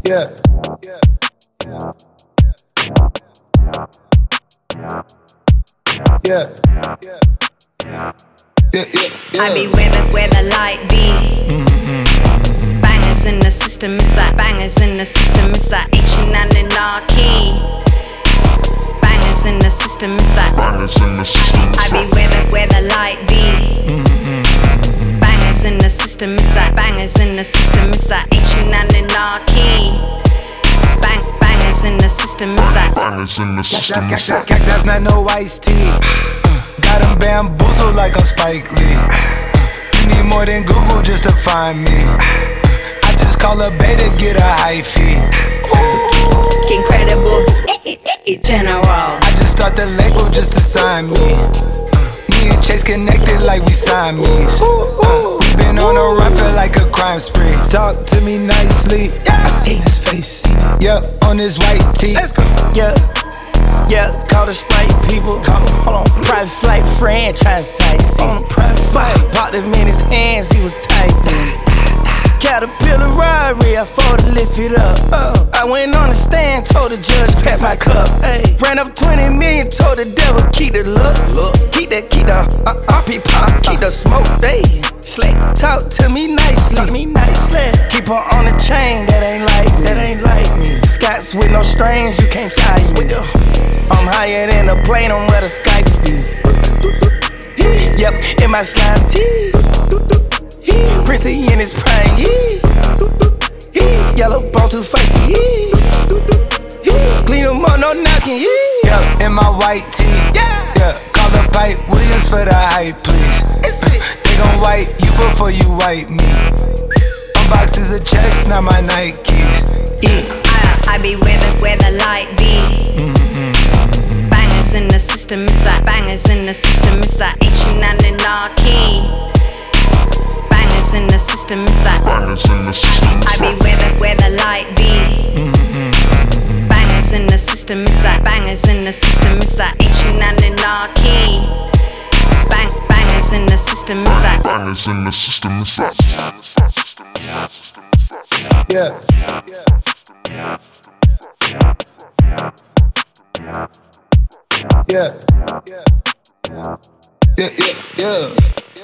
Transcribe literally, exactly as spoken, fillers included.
Yeah. Yeah. Yeah, yeah, yeah. I be where the, where the light be. Mm-hmm. Bangers in the system, it's like bangers in the system, it's like H and anarchy. Bangers in the system, it's like bangers in the system. I be where the, where the light be. Mm-hmm. Bangers in the system, it's like bangers in the system, it's like H and anarchy. Bang, bangers in the system, it's like bangers in the system. Cactus, not no iced tea. Got him bamboozled like I'm Spike Lee. You need more than Google just to find me. I just call a beta, get a hyphy. incredible general. I just start the label just to sign me. Me and Chase connected like we Siamese. Uh, we been on a run, feel like a crime spree. Talk to me nicely. I seen his face, seen it. Yeah, on his white tee. Let's go. Yeah. Yeah, call the Sprite people. Call him, hold on. Private flight franchise sites. On a private flight. Popped him in his hands, he was typing. Caterpillar robbery, I fought to lift it up. Uh, I went on the stand, told the judge, pass my cup. Ay. Ran up twenty million, told the devil, keep the look. look. Keep that, keep the uh, R P pop, keep the smoke. They slick, talk to me nicely. Talk to me nicely. Keep her on the chain, that ain't like me. That ain't like me. Scots with no strings, you can't tie me. I'm higher than a plane on where the Skypes be. Yep, in my slime tee. Princey in his prime. Yellow bone too feisty. Clean them up, no knocking. Yep, in my white tee. Yeah, yeah. Call the Pipe Williams for the hype, please. They gon' wipe you before you wipe me. Unboxes of checks, not my Nikes. Yeah. I, I be where the, where the light be. Mm-hmm. Bangers in the system, it's like bangers in the system, it's like H and anarchy. Bangers in the system, it's like bangers in the system. I be where the, where the light be. Mm-hmm. Bangers in the system, it's like bangers in the system, it's like H and anarchy. Bang, bangers in the system, it's like bangers in the system, it's like yeah. Yeah. Yeah, yeah, yeah.